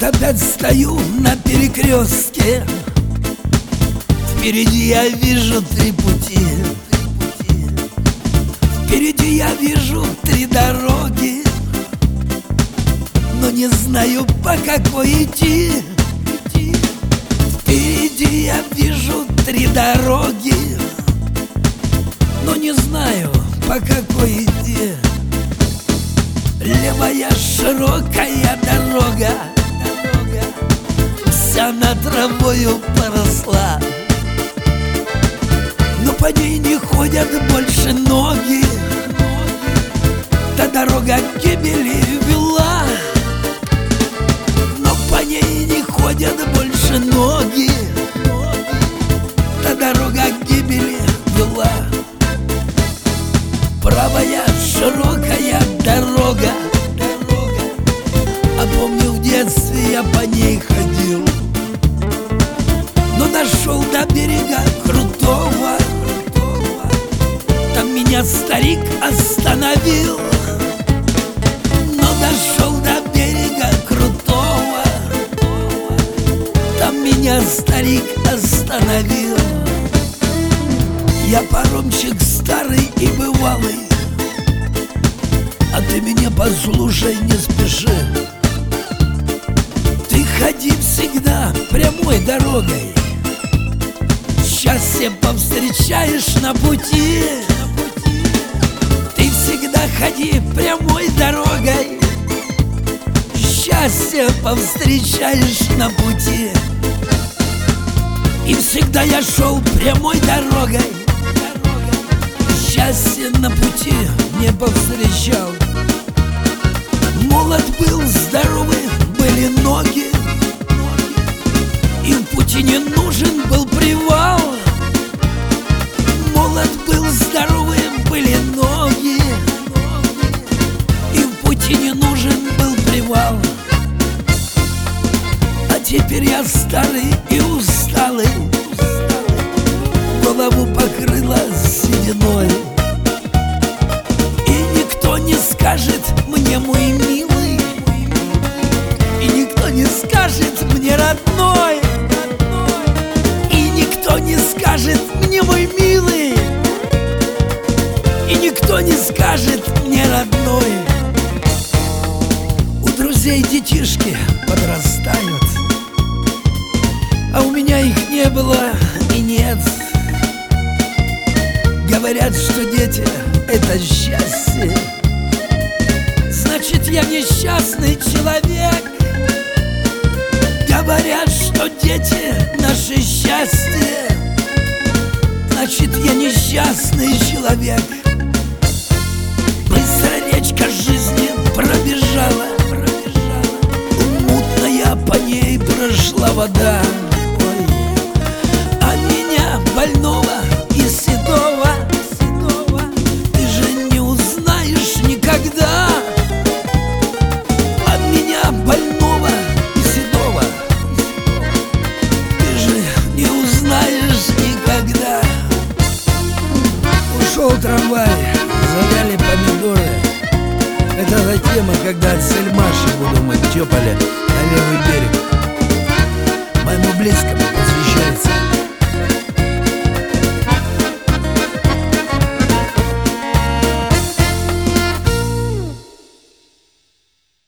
Вот опять стою на перекрестке, впереди я вижу три пути. Впереди я вижу три дороги, но не знаю, по какой идти. Впереди я вижу три дороги, но не знаю, по какой идти. Левая широкая дорога, вся над травою поросла, но по ней не ходят больше ноги. Та дорога к гибели вела, но по ней не ходят больше ноги. Та дорога к гибели вела. Правая широкая дорога, а помню, в детстве я по ней ходил, но дошел до берега крутого, там меня старик остановил. Но дошел до берега крутого, там меня старик остановил. Я паромщик старый и бывалый, а ты меня послушай, не спеши. Ты ходи всегда прямой дорогой, счастье повстречаешь на пути. Ты всегда ходи прямой дорогой, счастье повстречаешь на пути. И всегда я шел прямой дорогой, счастье на пути не повстречал. Молод был, здоровый были ноги, и в пути не нужен был привал. Молод был, здоровый были ноги, и в пути не нужен был привал. А теперь я старый и усталый, голову покрыла сединой, и никто не скажет мне, мой милый, и никто не скажет мне, родной, и никто не скажет мне, мой милый, и никто не скажет мне, родной. У друзей детишки подрастают, а у меня их не было и нет. Говорят, что дети — это счастье, значит, я несчастный человек. Говорят, что дети — наше счастье, значит, я несчастный человек. Быстро речка жизни пробежала, мутная по ней прошла вода. Ой. А меня, больного и седого, ты же не узнаешь никогда. От меня, больного и седого, ты же не узнаешь никогда. Ушел трамвай, завяли помидоры. Это за тема, когда от Сельмаши буду мыть тёполя на левый берег.